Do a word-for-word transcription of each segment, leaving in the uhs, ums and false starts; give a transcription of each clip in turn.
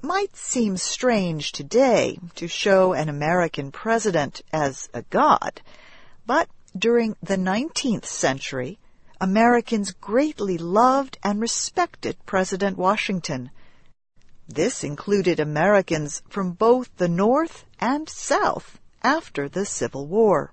might seem strange today to show an American president as a god, but during the nineteenth century, Americans greatly loved and respected President Washington. This included Americans from both the North and South after the Civil War.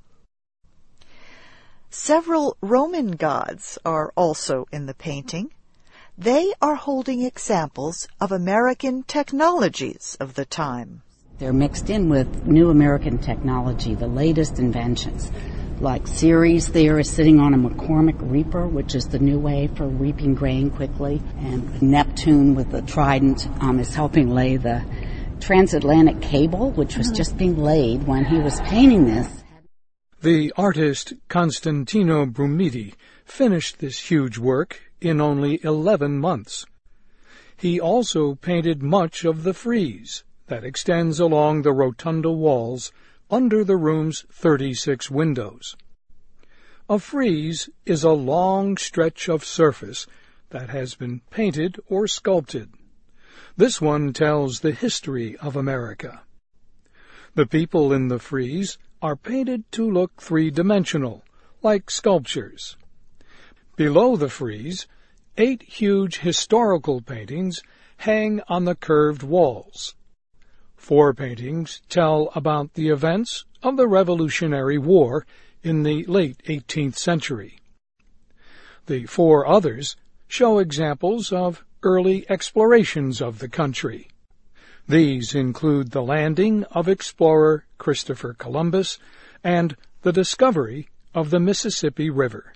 Several Roman gods are also in the painting. They are holding examples of American technologies of the time. They're mixed in with new American technology, the latest inventions. Like Ceres there is sitting on a McCormick reaper, which is the new way for reaping grain quickly. And Neptune with the trident um, is helping lay the transatlantic cable, which was just being laid when he was painting this. The artist Constantino Brumidi finished this huge work in only eleven months. He also painted much of the frieze that extends along the rotunda walls under the room's thirty-six windows. A frieze is a long stretch of surface that has been painted or sculpted. This one tells the history of America. The people in the frieze are painted to look three-dimensional, like sculptures. Below the frieze, eight huge historical paintings hang on the curved walls. Four paintings tell about the events of the Revolutionary War in the late eighteenth century. The four others show examples of early explorations of the country. These include the landing of explorer Christopher Columbus and the discovery of the Mississippi River.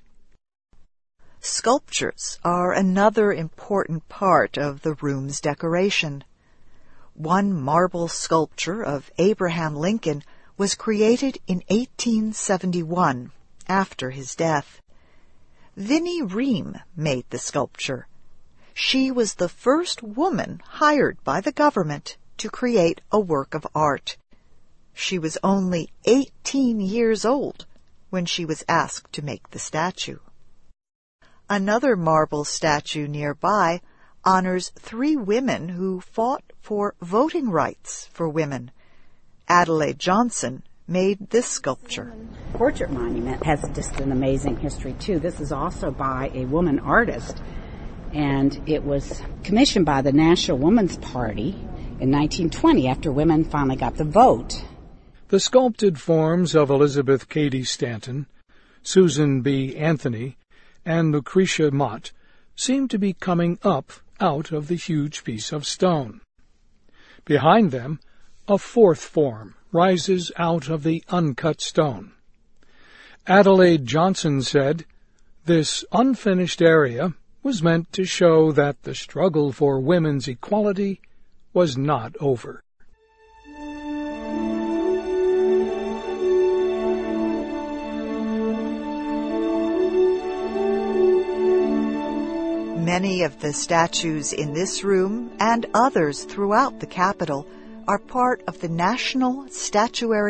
Sculptures are another important part of the room's decoration. One marble sculpture of Abraham Lincoln was created in eighteen seventy-one, after his death. Vinnie Ream made the sculpture. She was the first woman hired by the government to create a work of art. She was only eighteen years old when she was asked to make the statue. Another marble statue nearby honors three women who fought for voting rights for women. Adelaide Johnson made this sculpture. The portrait monument has just an amazing history, too. This is also by a woman artist, and it was commissioned by the National Woman's Party in nineteen twenty after women finally got the vote. The sculpted forms of Elizabeth Cady Stanton, Susan B. Anthony, and Lucretia Mott seem to be coming up out of the huge piece of stone. Behind them, a fourth form rises out of the uncut stone. Adelaide Johnson said, "This unfinished area was meant to show that the struggle for women's equality was not over." Many of the statues in this room and others throughout the Capitol are part of the National Statuary